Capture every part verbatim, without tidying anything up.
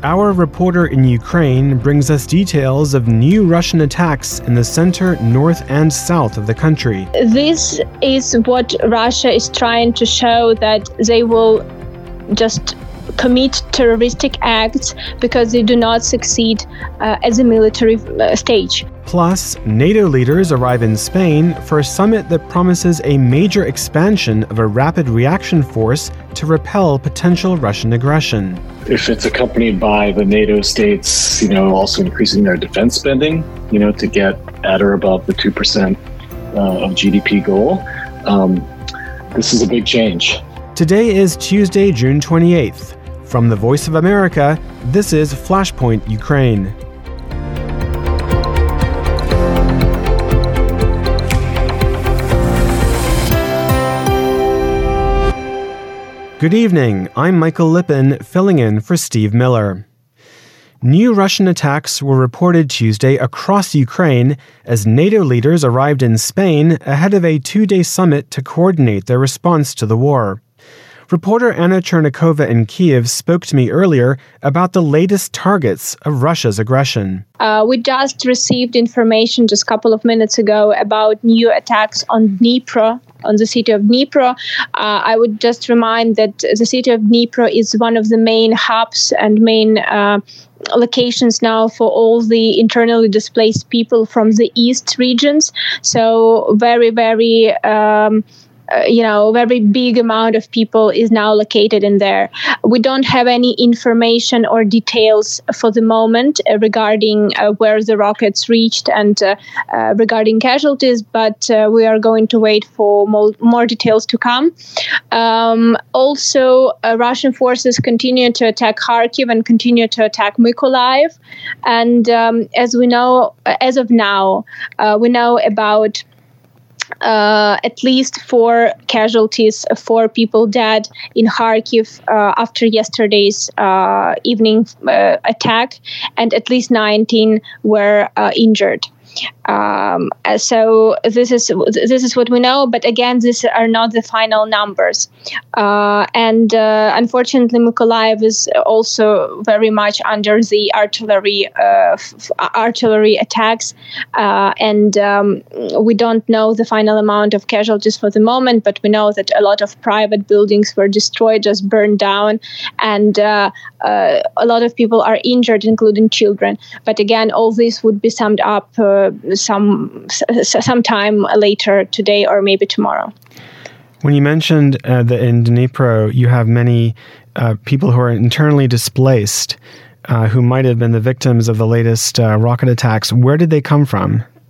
Our reporter in Ukraine brings us details of new Russian attacks in the center, north, and south of the country. This is what Russia is trying to show, that they will just commit terroristic acts because they do not succeed uh, as a military uh, stage. Plus, NATO leaders arrive in Spain for a summit that promises a major expansion of a rapid reaction force to repel potential Russian aggression. If it's accompanied by the NATO states, you know, also increasing their defense spending, you know, to get at or above the two percent uh, of G D P goal, um, this is a big change. Today is Tuesday, June twenty-eighth. From the Voice of America, this is Flashpoint Ukraine. Good evening, I'm Michael Lippin, filling in for Steve Miller. New Russian attacks were reported Tuesday across Ukraine as NATO leaders arrived in Spain ahead of a two-day summit to coordinate their response to the war. Reporter Anna Chernikova in Kyiv spoke to me earlier about the latest targets of Russia's aggression. Uh, we just received information just a couple of minutes ago about new attacks on Dnipro, on the city of Dnipro. Uh, I would just remind that the city of Dnipro is one of the main hubs and main uh, locations now for all the internally displaced people from the east regions. So very, very... Um, Uh, you know, a very big amount of people is now located in there. We don't have any information or details for the moment uh, regarding uh, where the rockets reached and uh, uh, regarding casualties, but uh, we are going to wait for more, more details to come. Um, also, uh, Russian forces continue to attack Kharkiv and continue to attack Mykolaiv. And um, as we know, as of now, uh, we know about Uh, at least four casualties, four people dead in Kharkiv uh, after yesterday's uh, evening uh, attack, and at least nineteen were uh, injured. Um, so this is this is what we know, but again, these are not the final numbers. Uh, and uh, unfortunately, Mykolaiv is also very much under the artillery uh, f- artillery attacks, uh, and um, we don't know the final amount of casualties for the moment. But we know that a lot of private buildings were destroyed, just burned down, and uh, uh, a lot of people are injured, including children. But again, all this would be summed up Uh, some sometime later today or maybe tomorrow. When you mentioned uh, that in Dnipro you have many uh, people who are internally displaced uh, who might have been the victims of the latest uh, rocket attacks, where did they come from?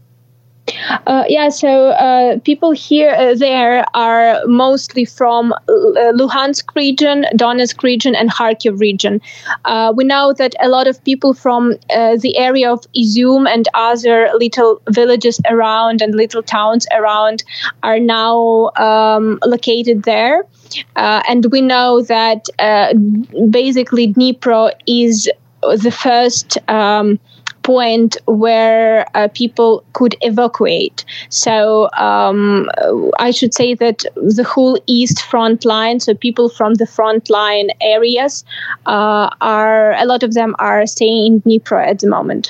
Uh, yeah, so uh, people here, uh, there are mostly from uh, Luhansk region, Donetsk region, and Kharkiv region. Uh, we know that a lot of people from uh, the area of Izum and other little villages around and little towns around are now um, located there. Uh, and we know that uh, basically Dnipro is the first um point where uh, people could evacuate. So um, I should say that the whole east front line, so people from the front line areas, uh, are a lot of them are staying in Dnipro at the moment.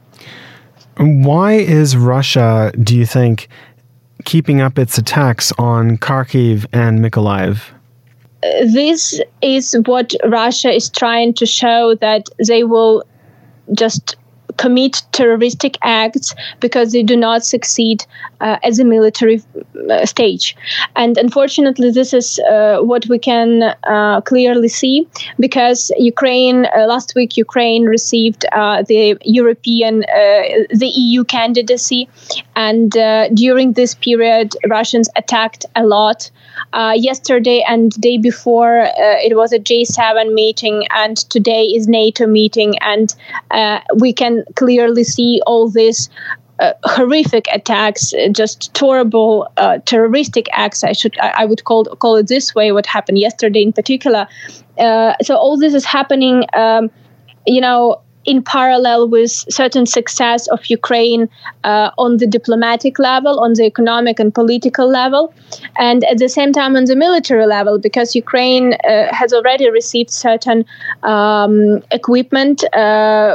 Why is Russia, do you think, keeping up its attacks on Kharkiv and Mykolaiv? This is what Russia is trying to show, that they will just commit terroristic acts because they do not succeed uh, as a military uh, stage. And unfortunately, this is uh, what we can uh, clearly see, because Ukraine, uh, last week, Ukraine received uh, the European, uh, the E U candidacy. And uh, during this period, Russians attacked a lot. Uh, yesterday and the day before, uh, it was a G seven meeting, and today is NATO meeting. And uh, we can clearly see all these uh, horrific attacks, uh, just horrible uh, terroristic acts. I should, I, I would call call it this way. What happened yesterday, in particular. Uh, so all this is happening. Um, you know, in parallel with certain success of Ukraine uh, on the diplomatic level, on the economic and political level, and at the same time on the military level, because Ukraine uh, has already received certain um, equipment, uh,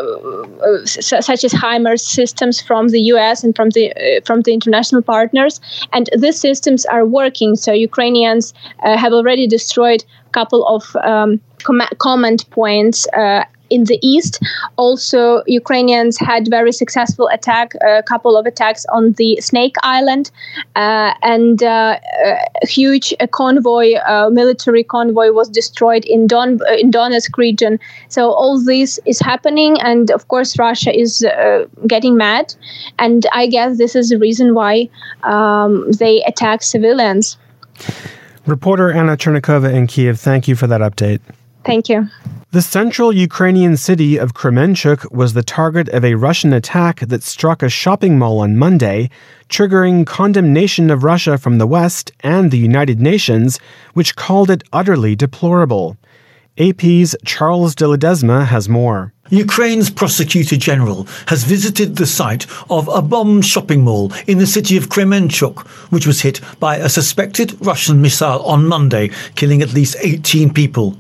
such as HIMARS systems from the U S and from the uh, from the international partners, and these systems are working. So Ukrainians uh, have already destroyed a couple of um, com- command points Uh, in the east. Also, Ukrainians had very successful attack, a couple of attacks on the Snake Island, uh, and uh, a huge a convoy, uh, military convoy, was destroyed in Don in Donetsk region. So all this is happening, and of course, Russia is uh, getting mad, and I guess this is the reason why um, they attack civilians. Reporter Anna Chernikova in Kyiv, thank you for that update. Thank you. The central Ukrainian city of Kremenchuk was the target of a Russian attack that struck a shopping mall on Monday, triggering condemnation of Russia from the West and the United Nations, which called it utterly deplorable. A P's Charles de Ledesma has more. Ukraine's Prosecutor General has visited the site of a bombed shopping mall in the city of Kremenchuk, which was hit by a suspected Russian missile on Monday, killing at least eighteen people.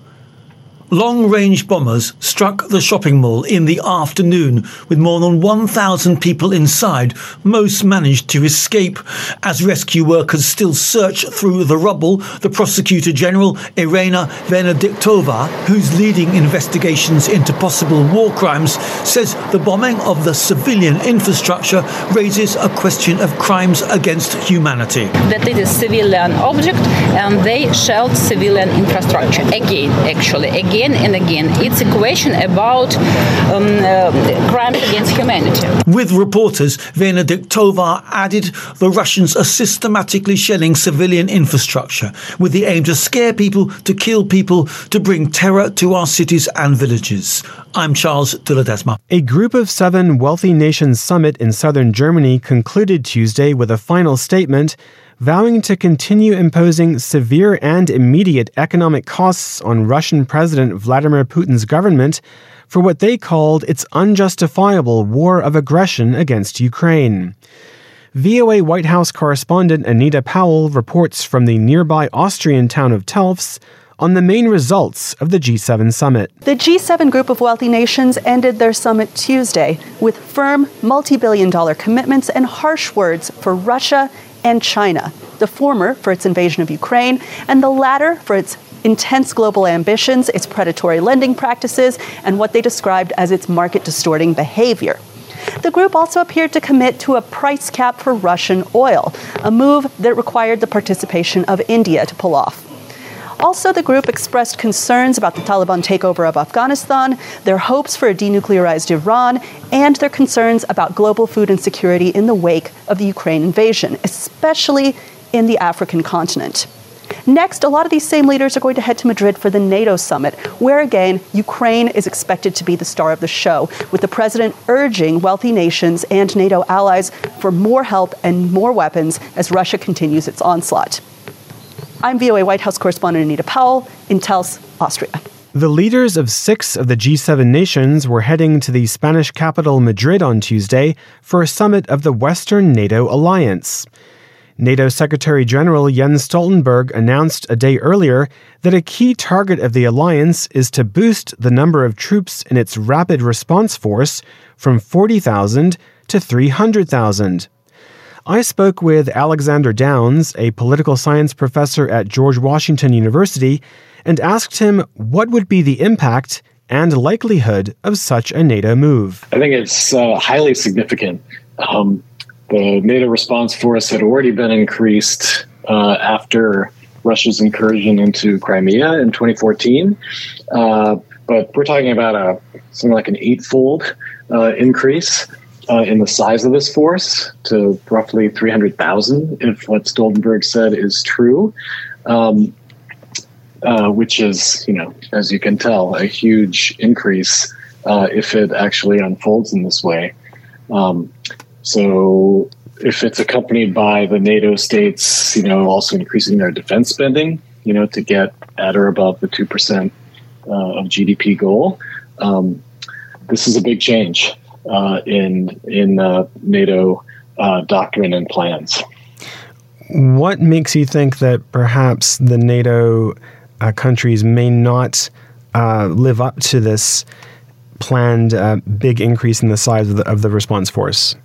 Long-range bombers struck the shopping mall in the afternoon with more than one thousand people inside. Most managed to escape. As rescue workers still search through the rubble, the Prosecutor General, Irina Venediktova, who's leading investigations into possible war crimes, says the bombing of the civilian infrastructure raises a question of crimes against humanity. That it is civilian object and they shelled civilian infrastructure. Again, actually, again. Again and again. It's a question about um, uh, crimes against humanity. With reporters, Venediktova added the Russians are systematically shelling civilian infrastructure with the aim to scare people, to kill people, to bring terror to our cities and villages. I'm Charles de Ledesma. A Group of Seven Wealthy Nations summit in southern Germany concluded Tuesday with a final statement vowing to continue imposing severe and immediate economic costs on Russian President Vladimir Putin's government for what they called its unjustifiable war of aggression against Ukraine. V O A White House correspondent Anita Powell reports from the nearby Austrian town of Telfs on the main results of the G seven summit. The G seven group of wealthy nations ended their summit Tuesday with firm, multi-billion dollar commitments and harsh words for Russia and China, the former for its invasion of Ukraine, and the latter for its intense global ambitions, its predatory lending practices, and what they described as its market-distorting behavior. The group also appeared to commit to a price cap for Russian oil, a move that required the participation of India to pull off. Also, the group expressed concerns about the Taliban takeover of Afghanistan, their hopes for a denuclearized Iran, and their concerns about global food insecurity in the wake of the Ukraine invasion, especially in the African continent. Next, a lot of these same leaders are going to head to Madrid for the NATO summit, where again, Ukraine is expected to be the star of the show, with the president urging wealthy nations and NATO allies for more help and more weapons as Russia continues its onslaught. I'm V O A White House correspondent Anita Powell in Telfs, Austria. The leaders of six of the G seven nations were heading to the Spanish capital Madrid on Tuesday for a summit of the Western NATO alliance. NATO Secretary General Jens Stoltenberg announced a day earlier that a key target of the alliance is to boost the number of troops in its rapid response force from forty thousand to three hundred thousand. I spoke with Alexander Downs, a political science professor at George Washington University, and asked him what would be the impact and likelihood of such a NATO move. I think it's uh, highly significant. Um, the NATO response force had already been increased uh, after Russia's incursion into Crimea in twenty fourteen, uh, but we're talking about a something like an eightfold uh, increase Uh, in the size of this force to roughly three hundred thousand, if what Stoltenberg said is true, um, uh, which is, you know, as you can tell, a huge increase uh, if it actually unfolds in this way. Um, so if it's accompanied by the NATO states, you know, also increasing their defense spending, you know, to get at or above the two percent uh, of G D P goal, um, this is a big change uh, in in uh, NATO uh, doctrine and plans. What makes you think that perhaps the NATO uh, countries may not uh, live up to this planned uh, big increase in the size of the, of the response force?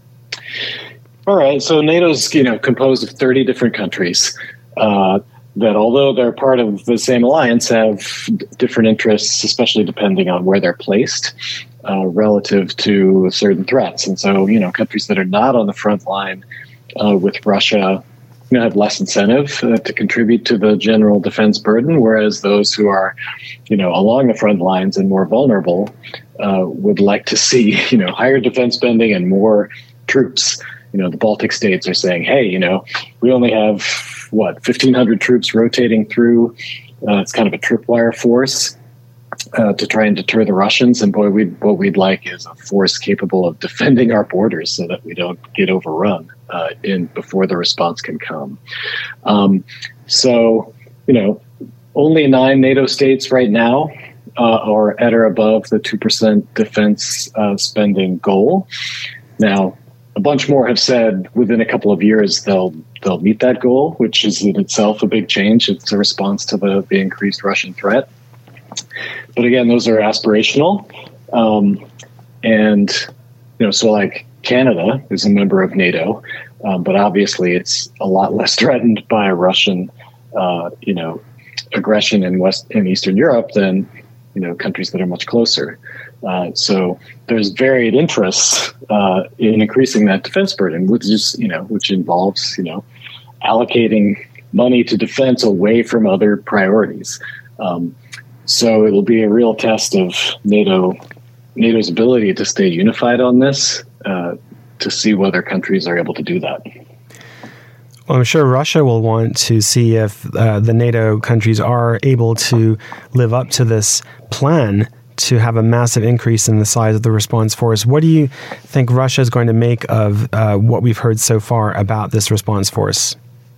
All right, so NATO's you know composed of thirty different countries uh, that, although they're part of the same alliance, have different interests, especially depending on where they're placed uh, relative to certain threats. And so, you know, countries that are not on the front line uh, with Russia, you know, have less incentive uh, to contribute to the general defense burden, whereas those who are, you know, along the front lines and more vulnerable uh, would like to see, you know, higher defense spending and more troops. You know, the Baltic states are saying, hey, you know, we only have, what, fifteen hundred troops rotating through. Uh, it's kind of a tripwire force uh, to try and deter the Russians. And boy, we'd, what we'd like is a force capable of defending our borders so that we don't get overrun uh, in before the response can come. Um, so, you know, only nine NATO states right now uh, are at or above the two percent defense uh, spending goal. Now, a bunch more have said within a couple of years they'll they'll meet that goal, which is in itself a big change. It's a response to the, the increased Russian threat. But again, those are aspirational. Um, and, you know, so like Canada is a member of NATO, um, but obviously it's a lot less threatened by Russian, uh, you know, aggression in West in Eastern Europe than, you know, countries that are much closer. Uh, so there's varied interests uh, in increasing that defense burden, which is, you know, which involves, you know, allocating money to defense away from other priorities. Um, so it'll be a real test of NATO, NATO's ability to stay unified on this, uh, to see whether countries are able to do that. Well, I'm sure Russia will want to see if uh, the NATO countries are able to live up to this plan to have a massive increase in the size of the response force. What do you think Russia is going to make of uh, what we've heard so far about this response force?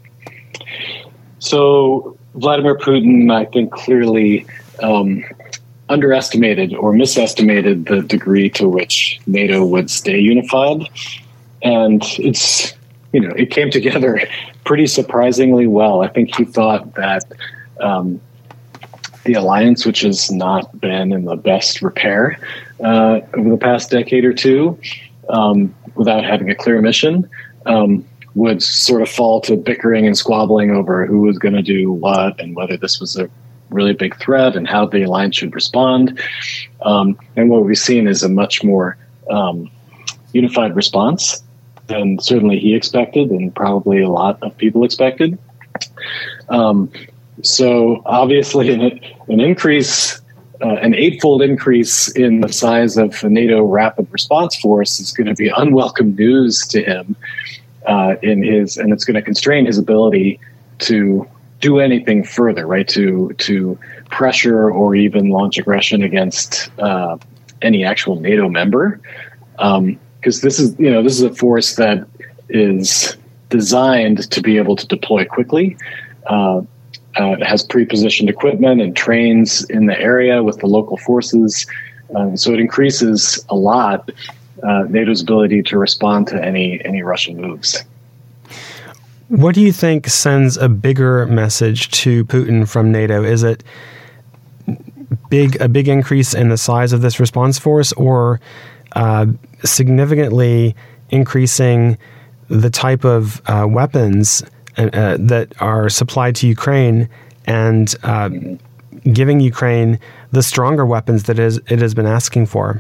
So Vladimir Putin, I think, clearly um, underestimated or misestimated the degree to which NATO would stay unified. And it's, you know, it came together pretty surprisingly well. I think he thought that um, the alliance, which has not been in the best repair uh, over the past decade or two, um, without having a clear mission, um, would sort of fall to bickering and squabbling over who was going to do what and whether this was a really big threat and how the alliance should respond. Um, and what we've seen is a much more um, unified response than certainly he expected and probably a lot of people expected. Um, So obviously an, an increase, uh, an eightfold increase in the size of the NATO Rapid Response Force is going to be unwelcome news to him uh, in his, and it's going to constrain his ability to do anything further, right? To to pressure or even launch aggression against uh, any actual NATO member, because um, this is, you know, this is a force that is designed to be able to deploy quickly. Uh, Uh, it has pre-positioned equipment and trains in the area with the local forces. Um, so it increases a lot uh, NATO's ability to respond to any any Russian moves. What do you think sends a bigger message to Putin from NATO? Is it big a big increase in the size of this response force, or uh, significantly increasing the type of uh, weapons Uh, that are supplied to Ukraine and uh, giving Ukraine the stronger weapons that is, it has been asking for?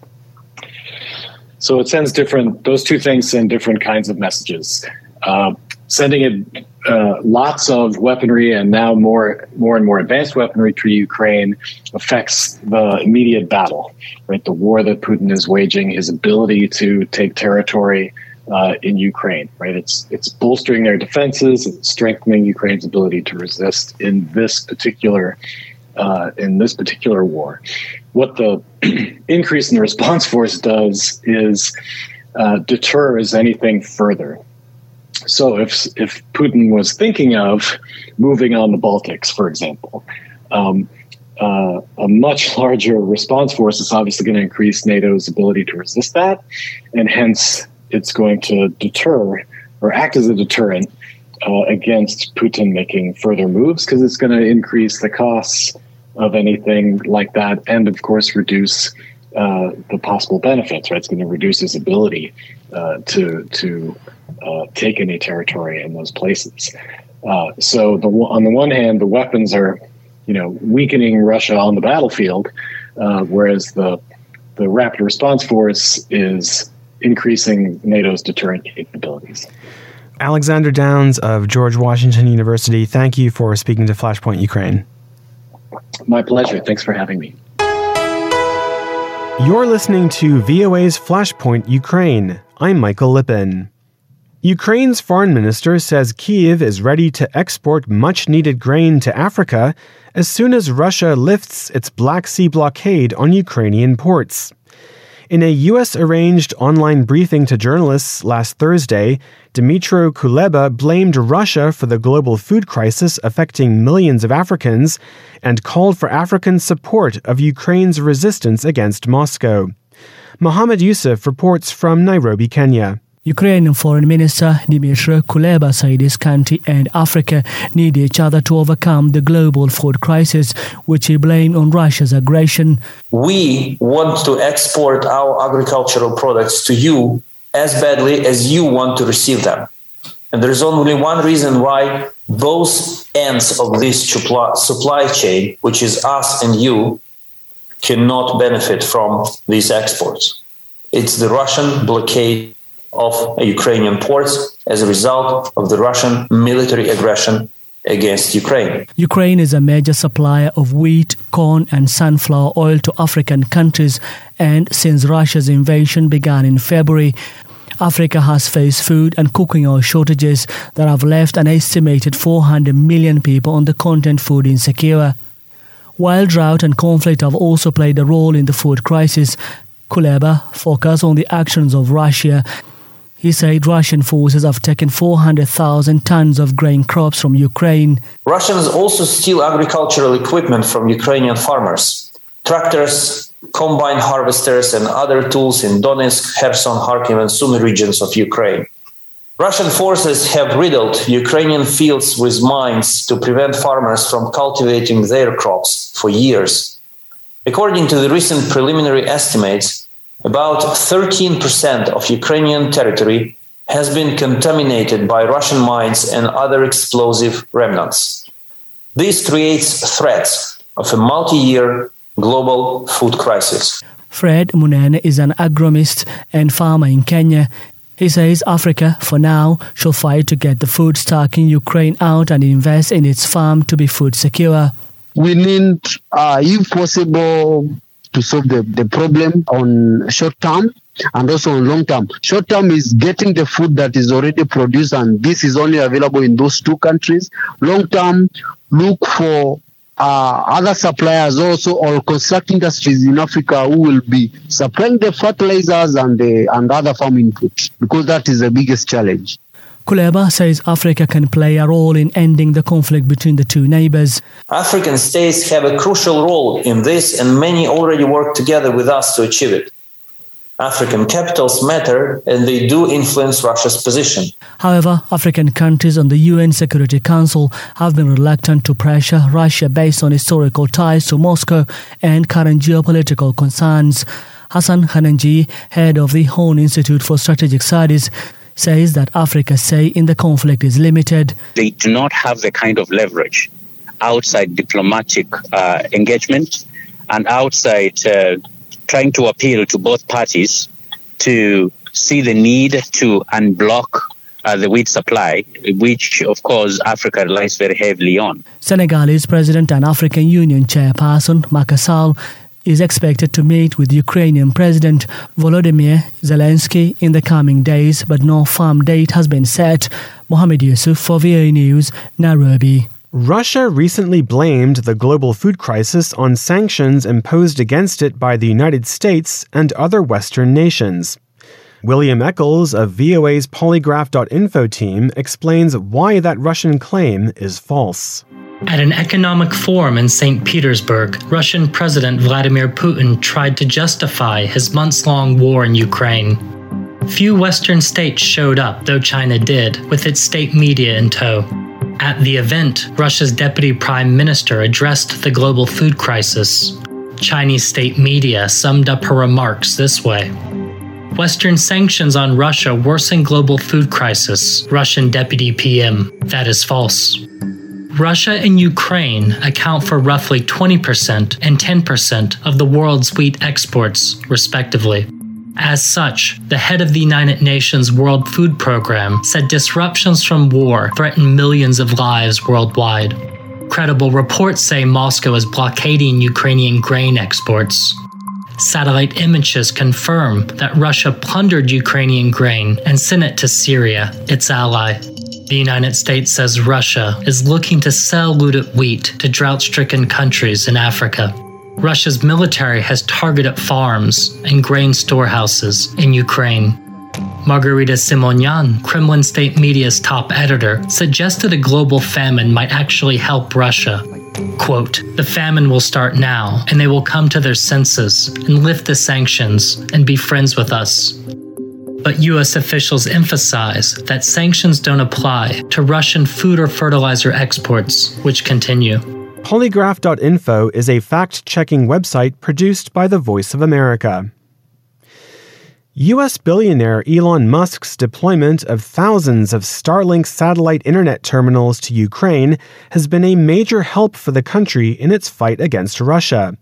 So it sends different, those two things send different kinds of messages. Uh, sending it uh, lots of weaponry and now more, more and more advanced weaponry to Ukraine affects the immediate battle, right? The war that Putin is waging, his ability to take territory Uh, in Ukraine, right? It's it's bolstering their defenses, it's strengthening Ukraine's ability to resist in this particular uh, in this particular war. What the increase in the response force does is uh, deters anything further. So if if Putin was thinking of moving on the Baltics, for example, um, uh, a much larger response force is obviously going to increase NATO's ability to resist that, and hence it's going to deter or act as a deterrent uh, against Putin making further moves, because it's going to increase the costs of anything like that, and of course reduce uh, the possible benefits. Right, it's going to reduce his ability uh, to to uh, take any territory in those places. Uh, so the, on the one hand, the weapons are, you know, weakening Russia on the battlefield, uh, whereas the the rapid response force is increasing NATO's deterrent capabilities. Alexander Downs of George Washington University, thank you for speaking to Flashpoint Ukraine. My pleasure. Thanks for having me. You're listening to V O A's Flashpoint Ukraine. I'm Michael Lippin. Ukraine's foreign minister says Kyiv is ready to export much-needed grain to Africa as soon as Russia lifts its Black Sea blockade on Ukrainian ports. In a U S-arranged online briefing to journalists last Thursday, Dmytro Kuleba blamed Russia for the global food crisis affecting millions of Africans and called for African support of Ukraine's resistance against Moscow. Mohammed Yusuf reports from Nairobi, Kenya. Ukrainian Foreign Minister Dmytro Kuleba said his country and Africa need each other to overcome the global food crisis, which he blamed on Russia's aggression. We want to export our agricultural products to you as badly as you want to receive them. And there is only one reason why both ends of this supply chain, which is us and you, cannot benefit from these exports. It's the Russian blockade of Ukrainian ports as a result of the Russian military aggression against Ukraine. Ukraine is a major supplier of wheat, corn and sunflower oil to African countries, and since Russia's invasion began in February, Africa has faced food and cooking oil shortages that have left an estimated four hundred million people on the continent food insecure. While drought and conflict have also played a role in the food crisis, Kuleba focused on the actions of Russia. He said Russian forces have taken four hundred thousand tons of grain crops from Ukraine. Russians also steal agricultural equipment from Ukrainian farmers. Tractors, combine harvesters and other tools in Donetsk, Kherson, Kharkiv and Sumy regions of Ukraine. Russian forces have riddled Ukrainian fields with mines to prevent farmers from cultivating their crops for years. According to the recent preliminary estimates, about thirteen percent of Ukrainian territory has been contaminated by Russian mines and other explosive remnants. This creates threats of a multi-year global food crisis. Fred Munene is an agronomist and farmer in Kenya. He says Africa, for now, should fight to get the food stuck in Ukraine out and invest in its farm to be food secure. We need, uh, if possible, to solve the, the problem on short term and also on long term. Short term is getting the food that is already produced, and this is only available in those two countries. Long term, look for uh, other suppliers also, or construct industries in Africa who will be supplying the fertilizers and the and other farm inputs, because that is the biggest challenge. Kuleba says Africa can play a role in ending the conflict between the two neighbors. African states have a crucial role in this, and many already work together with us to achieve it. African capitals matter, and they do influence Russia's position. However, African countries on the U N Security Council have been reluctant to pressure Russia based on historical ties to Moscow and current geopolitical concerns. Hassan Hananji, head of the Horn Institute for Strategic Studies, says that Africa's say in the conflict is limited. They do not have the kind of leverage outside diplomatic uh, engagement and outside uh, trying to appeal to both parties to see the need to unblock uh, the wheat supply, which, of course, Africa relies very heavily on. Senegalese President and African Union Chairperson Macky Sall is expected to meet with Ukrainian President Volodymyr Zelensky in the coming days, but no firm date has been set. Mohammed Yusuf for V O A News, Nairobi. Russia recently blamed the global food crisis on sanctions imposed against it by the United States and other Western nations. William Eccles of V O A's polygraph dot info team explains why that Russian claim is false. At an economic forum in Saint Petersburg, Russian President Vladimir Putin tried to justify his months-long war in Ukraine. Few Western states showed up, though China did, with its state media in tow. At the event, Russia's deputy prime minister addressed the global food crisis. Chinese state media summed up her remarks this way: Western sanctions on Russia worsen global food crisis, Russian deputy P M. That is false. Russia and Ukraine account for roughly twenty percent and ten percent of the world's wheat exports, respectively. As such, the head of the United Nations World Food Programme said disruptions from war threaten millions of lives worldwide. Credible reports say Moscow is blockading Ukrainian grain exports. Satellite images confirm that Russia plundered Ukrainian grain and sent it to Syria, its ally. The United States says Russia is looking to sell looted wheat to drought-stricken countries in Africa. Russia's military has targeted farms and grain storehouses in Ukraine. Margarita Simonyan, Kremlin state media's top editor, suggested a global famine might actually help Russia. Quote, "The famine will start now, and they will come to their senses and lift the sanctions and be friends with us." But U S officials emphasize that sanctions don't apply to Russian food or fertilizer exports, which continue. Polygraph dot info is a fact-checking website produced by the Voice of America. U S billionaire Elon Musk's deployment of thousands of Starlink satellite internet terminals to Ukraine has been a major help for the country in its fight against Russia.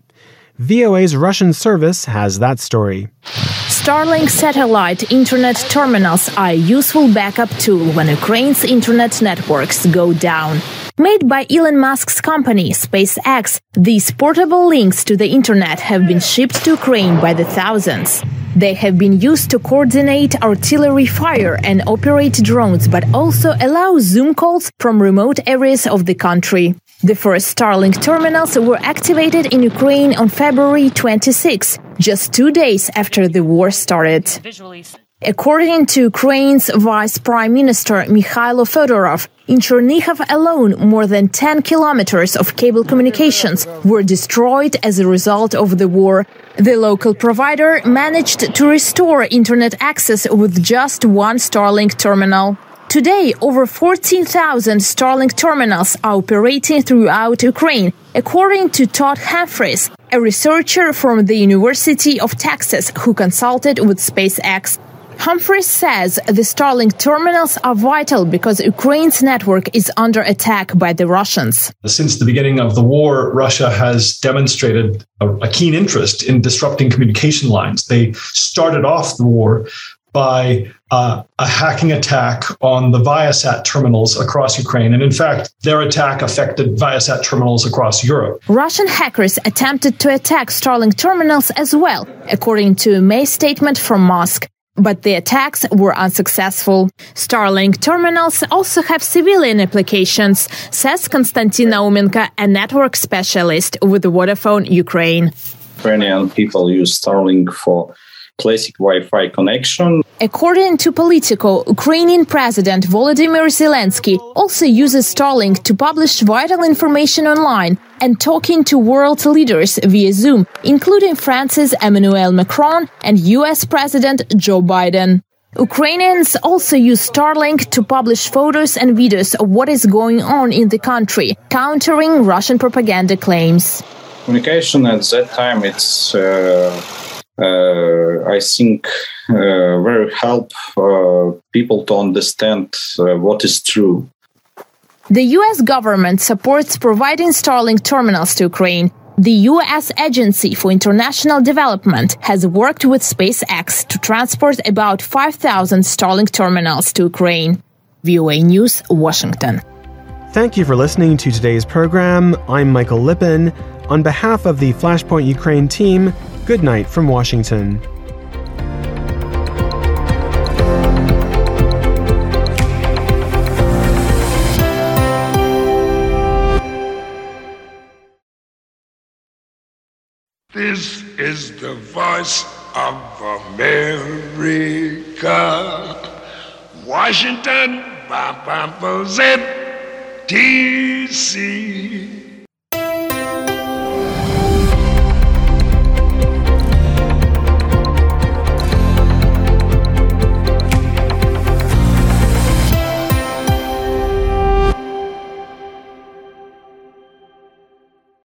V O A's Russian service has that story. Starlink satellite internet terminals are a useful backup tool when Ukraine's internet networks go down. Made by Elon Musk's company, SpaceX, these portable links to the internet have been shipped to Ukraine by the thousands. They have been used to coordinate artillery fire and operate drones, but also allow Zoom calls from remote areas of the country. The first Starlink terminals were activated in Ukraine on February twenty-sixth, just two days after the war started. According to Ukraine's Vice Prime Minister Mikhailo Fedorov, in Chernihiv alone, more than ten kilometers of cable communications were destroyed as a result of the war. The local provider managed to restore internet access with just one Starlink terminal. Today, over fourteen thousand Starlink terminals are operating throughout Ukraine, according to Todd Humphries, a researcher from the University of Texas who consulted with SpaceX. Humphries says the Starlink terminals are vital because Ukraine's network is under attack by the Russians. Since the beginning of the war, Russia has demonstrated a, a keen interest in disrupting communication lines. They started off the war by uh, a hacking attack on the Viasat terminals across Ukraine. And in fact, their attack affected Viasat terminals across Europe. Russian hackers attempted to attack Starlink terminals as well, according to a May statement from Musk. But the attacks were unsuccessful. Starlink terminals also have civilian applications, says Konstantin Naumenko, a network specialist with Vodafone Ukraine. Ukrainian people use Starlink for classic Wi-Fi connection. According to Politico, Ukrainian President Volodymyr Zelensky also uses Starlink to publish vital information online and talking to world leaders via Zoom, including France's Emmanuel Macron and U S President Joe Biden. Ukrainians also use Starlink to publish photos and videos of what is going on in the country, countering Russian propaganda claims. Communication at that time, it's... Uh Uh, I think uh, very help uh, people to understand uh, what is true. The U S government supports providing Starlink terminals to Ukraine. The U S Agency for International Development has worked with SpaceX to transport about five thousand Starlink terminals to Ukraine. V O A News, Washington. Thank you for listening to today's program. I'm Michael Lippin. On behalf of the Flashpoint Ukraine team, good night from Washington. This is the voice of America. Washington, D C